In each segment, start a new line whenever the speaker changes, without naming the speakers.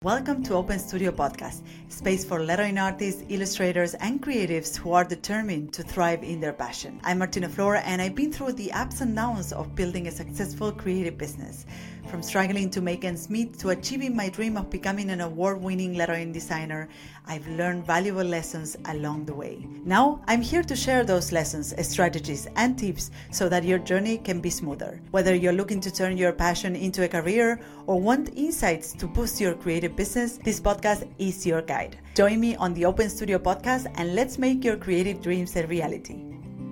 Welcome to Open Studio Podcast, space for lettering artists, illustrators, and creatives who are determined to thrive in their passion. I'm Martina Flora, and I've been through the ups and downs of building a successful creative business. From struggling to make ends meet to achieving my dream of becoming an award-winning lettering designer, I've learned valuable lessons along the way. Now, I'm here to share those lessons, strategies, and tips so that your journey can be smoother. Whether you're looking to turn your passion into a career or want insights to boost your creative business, this podcast is your guide. Join me on the Open Studio Podcast and let's make your creative dreams a reality.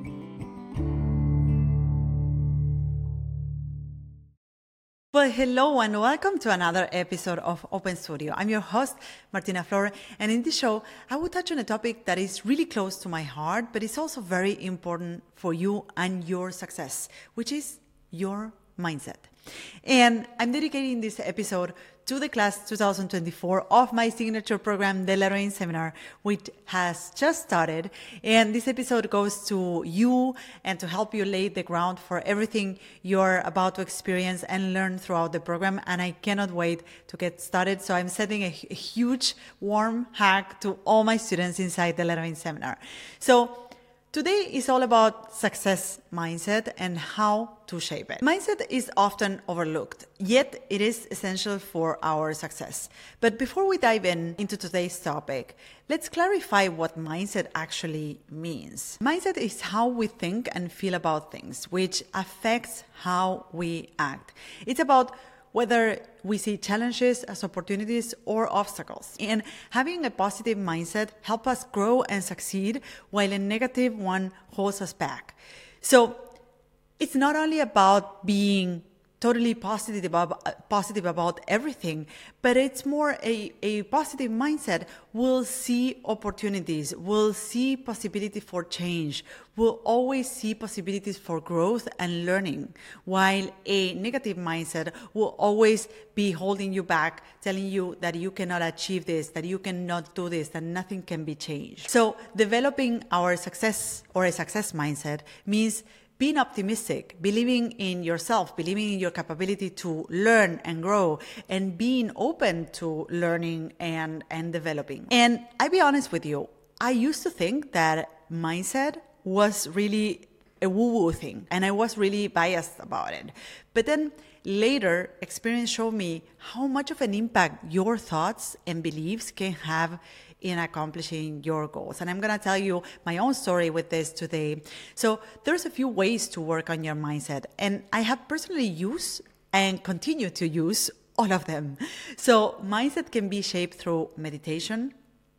Well, hello and welcome to another episode of Open Studio. I'm your host, Martina Flora, and in this show, I will touch on a topic that is really close to my heart, but it's also very important for you and your success, which is your mindset. And I'm dedicating this episode to the class 2024 of my signature program, the Lettering Seminar, which has just started. And this episode goes to you and to help you lay the ground for everything you're about to experience and learn throughout the program. And I cannot wait to get started. So I'm sending a huge warm hug to all my students inside the Lettering Seminar. So today is all about success mindset and how to shape it. Mindset is often overlooked, yet it is essential for our success. But before we dive into today's topic, let's clarify what mindset actually means. Mindset is how we think and feel about things, which affects how we act. It's about whether we see challenges as opportunities or obstacles. And having a positive mindset helps us grow and succeed, while a negative one holds us back. So it's not only about being totally positive about everything, but it's more a positive mindset will see opportunities, will see possibility for change, will always see possibilities for growth and learning, while a negative mindset will always be holding you back, telling you that you cannot achieve this, that you cannot do this, that nothing can be changed. So developing our success or a success mindset means being optimistic, believing in yourself, believing in your capability to learn and grow, and being open to learning and developing. And I'll be honest with you, I used to think that mindset was really a woo-woo thing, and I was really biased about it. But then later, experience showed me how much of an impact your thoughts and beliefs can have in accomplishing your goals. And I'm going to tell you my own story with this today. So there's a few ways to work on your mindset, and I have personally used and continue to use all of them. So mindset can be shaped through meditation,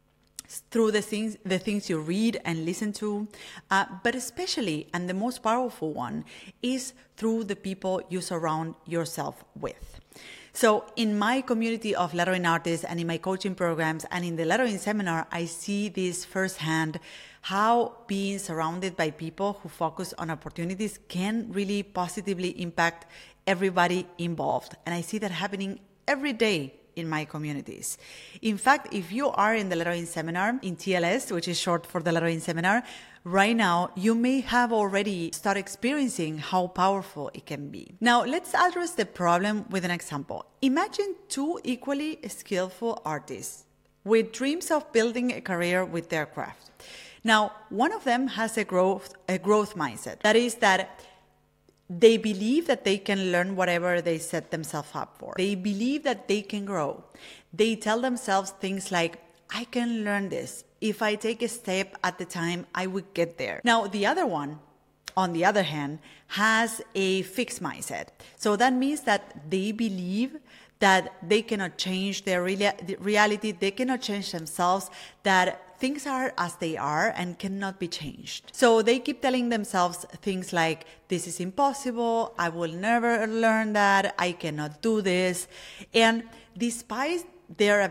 through the things you read and listen to, but especially, and the most powerful one, is through the people you surround yourself with. So in my community of lettering artists and in my coaching programs and in the lettering seminar, I see this firsthand, how being surrounded by people who focus on opportunities can really positively impact everybody involved. And I see that happening every day in my communities. In fact, if you are in the lettering seminar in TLS, which is short for the lettering seminar, right now you may have already started experiencing how powerful it can be. Now, let's address the problem with an example. Imagine two equally skillful artists with dreams of building a career with their craft. Now, one of them has a growth mindset. That is that they believe that they can learn whatever they set themselves up for. They believe that they can grow. They tell themselves things like, I can learn this. If I take a step at a time, I will get there. Now, the other one, on the other hand, has a fixed mindset. So that means that they believe that they cannot change their reality, they cannot change themselves, that things are as they are and cannot be changed. So they keep telling themselves things like, this is impossible, I will never learn that, I cannot do this. And despite their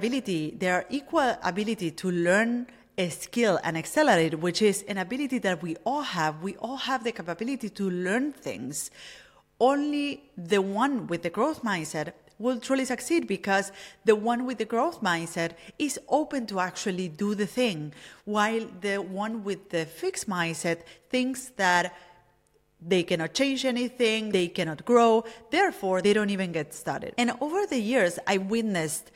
equal ability to learn a skill and accelerate, which is an ability that we all have the capability to learn things, only the one with the growth mindset will truly succeed, because the one with the growth mindset is open to actually do the thing, while the one with the fixed mindset thinks that they cannot change anything, they cannot grow, therefore they don't even get started. And over the years, I witnessed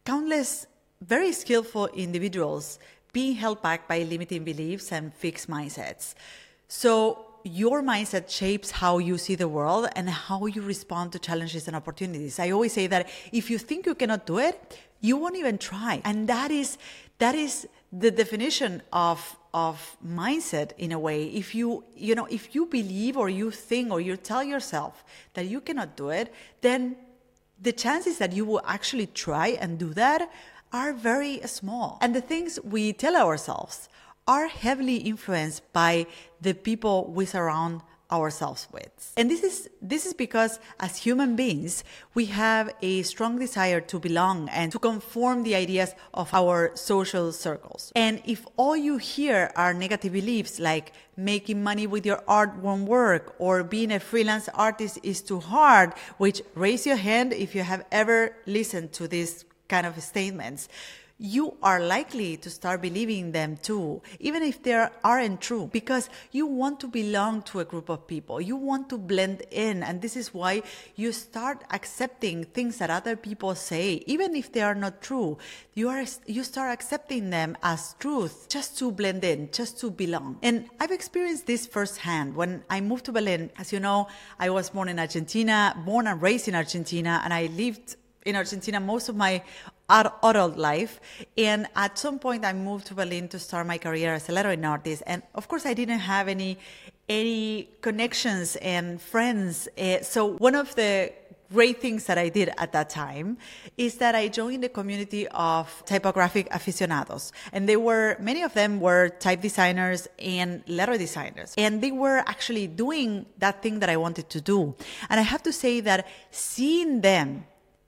countless very skillful individuals being held back by limiting beliefs and fixed mindsets. So your mindset shapes how you see the world and how you respond to challenges and opportunities. I always say that if you think you cannot do it, you won't even try. And that is the definition of mindset in a way. If you believe or you think or you tell yourself that you cannot do it, then the chances that you will actually try and do that are very small. And the things we tell ourselves are heavily influenced by the people we surround ourselves with. And this is because as human beings, we have a strong desire to belong and to conform the ideas of our social circles. And if all you hear are negative beliefs like making money with your art won't work or being a freelance artist is too hard, which raise your hand if you have ever listened to these kind of statements, you are likely to start believing them too, even if they aren't true, because you want to belong to a group of people. You want to blend in. And this is why you start accepting things that other people say, even if they are not true. You start accepting them as truth just to blend in, just to belong. And I've experienced this firsthand. When I moved to Berlin, as you know, I was born and raised in Argentina, and I lived in Argentina most of my adult life. And at some point I moved to Berlin to start my career as a lettering artist. And of course I didn't have any connections and friends. So one of the great things that I did at that time is that I joined the community of typographic aficionados. And many of them were type designers and letter designers. And they were actually doing that thing that I wanted to do. And I have to say that seeing them,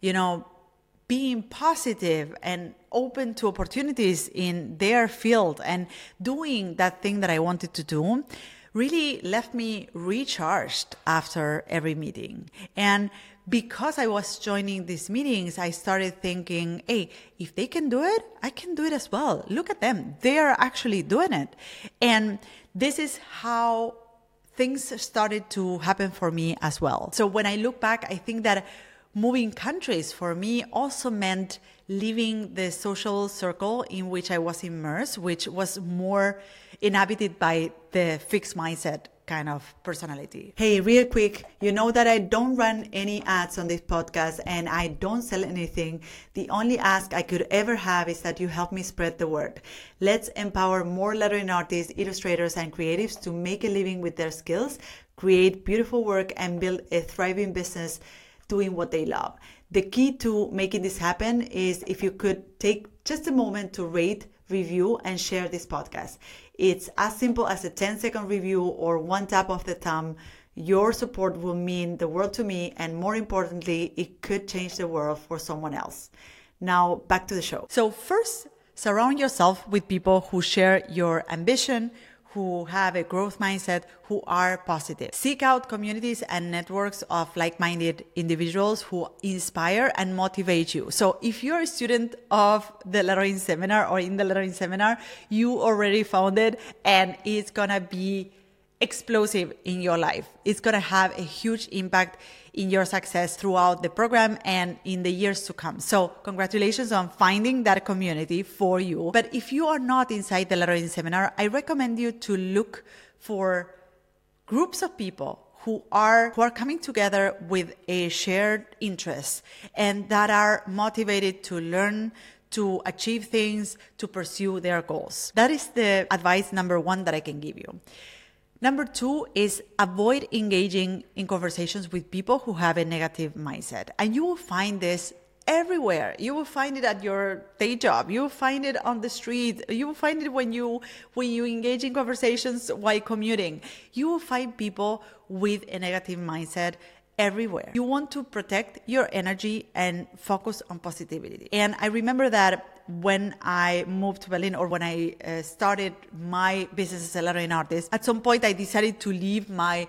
being positive and open to opportunities in their field and doing that thing that I wanted to do really left me recharged after every meeting. And because I was joining these meetings, I started thinking, hey, if they can do it, I can do it as well. Look at them. They are actually doing it. And this is how things started to happen for me as well. So when I look back, I think that moving countries for me also meant leaving the social circle in which I was immersed, which was more inhabited by the fixed mindset kind of personality. Hey, real quick, you know that I don't run any ads on this podcast and I don't sell anything. The only ask I could ever have is that you help me spread the word. Let's empower more lettering artists, illustrators, and creatives to make a living with their skills, create beautiful work, and build a thriving business doing what they love. The key to making this happen is if you could take just a moment to rate, review, and share this podcast. It's as simple as a 10-second review or one tap of the thumb. Your support will mean the world to me, and more importantly, it could change the world for someone else. Now, back to the show. So first, surround yourself with people who share your ambition, who have a growth mindset, who are positive. Seek out communities and networks of like-minded individuals who inspire and motivate you. So if you're a student of the lettering seminar or in the lettering seminar, you already found it, and it's gonna be explosive in your life. It's going to have a huge impact in your success throughout the program and in the years to come. So congratulations on finding that community for you. But if you are not inside the lettering seminar, I recommend you to look for groups of people who are coming together with a shared interest and that are motivated to learn, to achieve things, to pursue their goals. That is the advice number one that I can give you. Number two is avoid engaging in conversations with people who have a negative mindset. And you will find this everywhere. You will find it at your day job. You will find it on the street. You will find it when you engage in conversations while commuting. You will find people with a negative mindset everywhere. You want to protect your energy and focus on positivity. And I remember that when I moved to Berlin, or when I started my business as a lettering artist, at some point I decided to leave my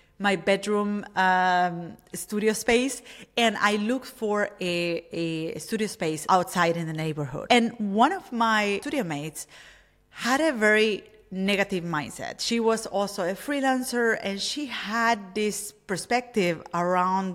bedroom studio space, and I looked for a studio space outside in the neighborhood. And one of my studio mates had a very negative mindset. She was also a freelancer, and she had this perspective around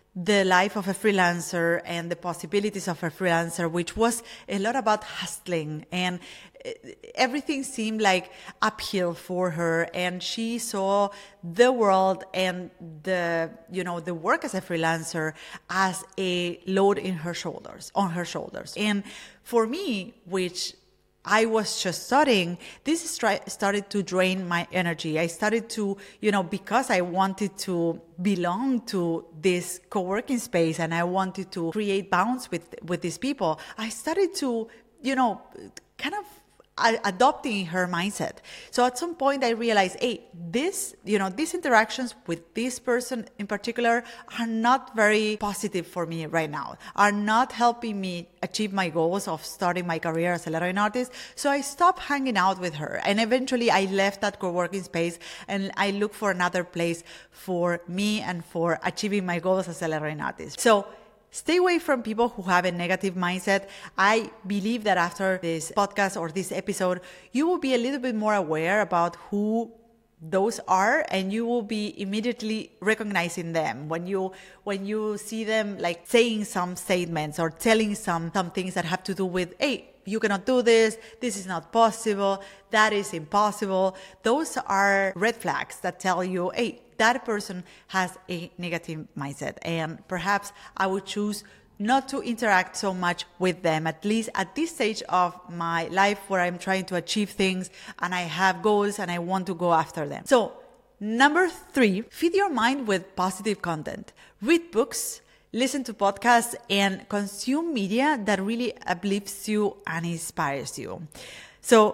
the life of a freelancer and the possibilities of a freelancer, which was a lot about hustling, and everything seemed like uphill for her, and she saw the world and the work as a freelancer as a load on her shoulders. And for me, which I was just studying, this started to drain my energy. I started to, because I wanted to belong to this co-working space and I wanted to create bonds with these people, I started to, kind of adopting her mindset. So at some point I realized, hey, these interactions with this person in particular are not very positive for me right now, are not helping me achieve my goals of starting my career as a lettering artist. So I stopped hanging out with her, and eventually I left that co-working space and I looked for another place for me and for achieving my goals as a lettering artist. So stay away from people who have a negative mindset. I believe that after this podcast or this episode, you will be a little bit more aware about who those are, and you will be immediately recognizing them when you see them like saying some statements or telling some things that have to do with, hey, you cannot do this is not possible, that is impossible. Those are red flags that tell you, hey, that person has a negative mindset, and perhaps I would choose not to interact so much with them, at least at this stage of my life where I'm trying to achieve things and I have goals and I want to go after them. So, number 3, feed your mind with positive content. Read books, listen to podcasts, and consume media that really uplifts you and inspires you. So,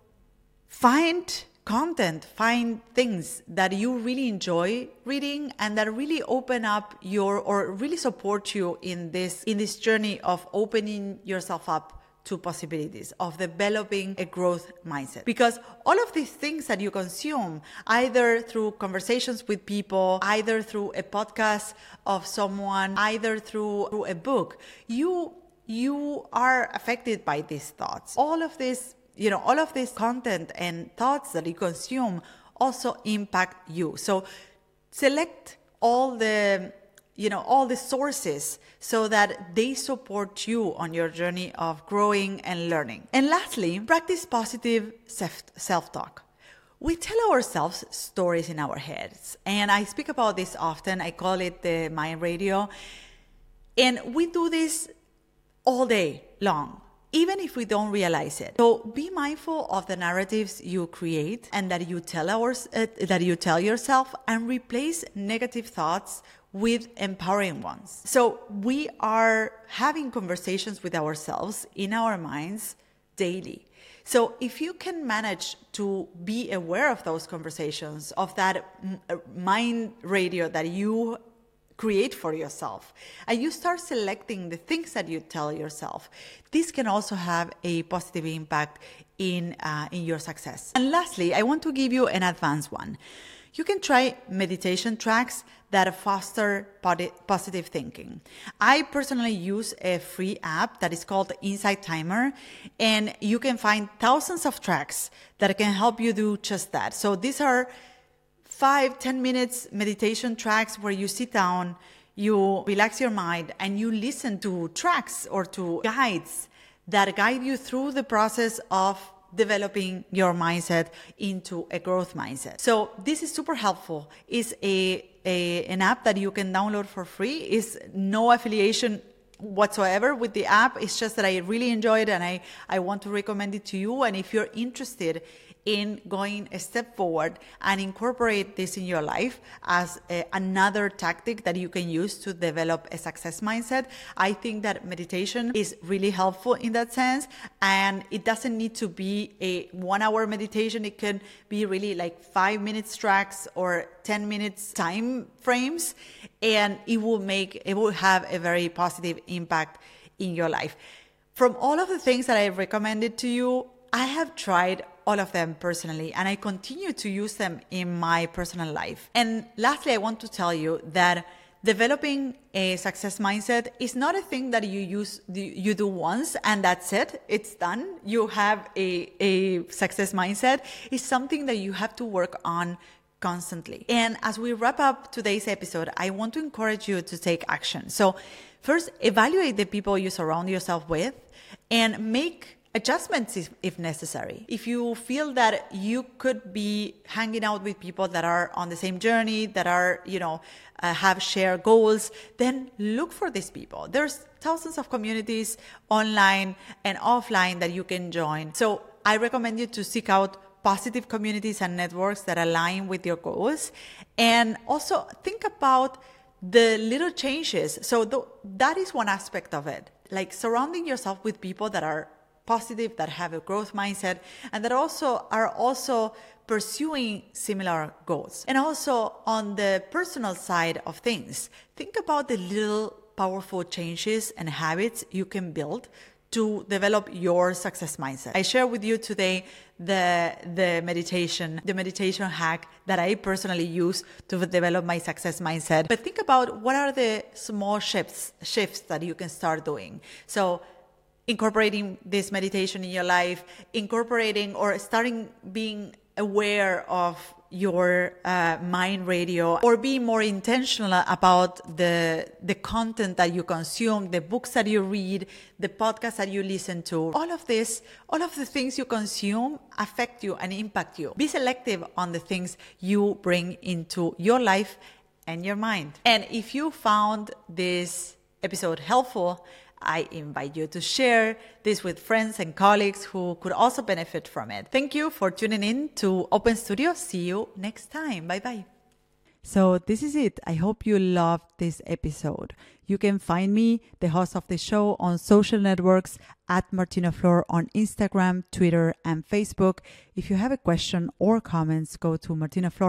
find content, find things that you really enjoy reading and that really open up or really support you in this journey of opening yourself up to possibilities, of developing a growth mindset. Because all of these things that you consume, either through conversations with people, either through a podcast of someone, either through a book, you are affected by these thoughts. All of this content and thoughts that you consume also impact you. So select all the sources so that they support you on your journey of growing and learning. And lastly, practice positive self-talk. We tell ourselves stories in our heads, and I speak about this often. I call it the mind radio. And we do this all day long, even if we don't realize it. So be mindful of the narratives you create and that you tell yourself, and replace negative thoughts with empowering ones. So we are having conversations with ourselves in our minds daily. So if you can manage to be aware of those conversations, of that mind radio that you create for yourself, and you start selecting the things that you tell yourself, this can also have a positive impact in your success. And lastly, I want to give you an advanced one. You can try meditation tracks that foster positive thinking. I personally use a free app that is called Insight Timer, and you can find thousands of tracks that can help you do just that. So these are 5-10 minutes meditation tracks where you sit down, you relax your mind, and you listen to tracks or to guides that guide you through the process of developing your mindset into a growth mindset. So this is super helpful. It's an app that you can download for free. It's no affiliation whatsoever with the app. It's just that I really enjoy it, and I want to recommend it to you. And if you're interested in going a step forward and incorporate this in your life as another tactic that you can use to develop a success mindset, I think that meditation is really helpful in that sense. And it doesn't need to be a 1-hour meditation. It can be really like 5 minutes tracks or 10 minutes time frames, and it will have a very positive impact in your life. From all of the things that I've recommended to you, I have tried all of them personally, and I continue to use them in my personal life. And lastly, I want to tell you that developing a success mindset is not a thing that you do once and that's it, it's done. You have a success mindset. It's something that you have to work on constantly. And as we wrap up today's episode, I want to encourage you to take action. So first, evaluate the people you surround yourself with and make adjustments if necessary. If you feel that you could be hanging out with people that are on the same journey, that are, have shared goals, then look for these people. There's thousands of communities online and offline that you can join. So I recommend you to seek out positive communities and networks that align with your goals. And also think about the little changes. So that is one aspect of it. Like surrounding yourself with people that are positive, that have a growth mindset, and that are also pursuing similar goals. And also on the personal side of things, think about the little powerful changes and habits you can build to develop your success mindset. I share with you today the meditation hack that I personally use to develop my success mindset. But think about what are the small shifts that you can start doing. So incorporating this meditation in your life, incorporating or starting being aware of your mind radio, or be more intentional about the content that you consume, the books that you read, the podcasts that you listen to. All of the things you consume affect you and impact you. Be selective on the things you bring into your life and your mind. And if you found this episode helpful, I invite you to share this with friends and colleagues who could also benefit from it. Thank you for tuning in to Open Studio. See you next time. Bye-bye. So this is it. I hope you loved this episode. You can find me, the host of the show, on social networks at Martina Flor on Instagram, Twitter, and Facebook. If you have a question or comments, go to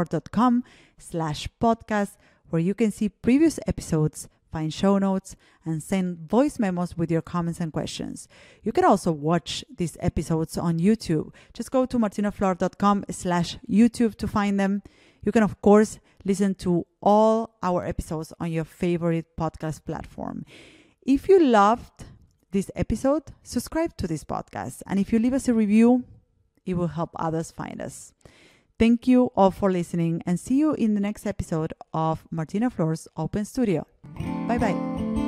martinaflor.com/podcast, where you can see previous episodes, find show notes, and send voice memos with your comments and questions. You can also watch these episodes on YouTube. Just go to martinaflor.com/YouTube to find them. You can, of course, listen to all our episodes on your favorite podcast platform. If you loved this episode, subscribe to this podcast. And if you leave us a review, it will help others find us. Thank you all for listening, and see you in the next episode of Martina Flor's Open Studio. Bye-bye.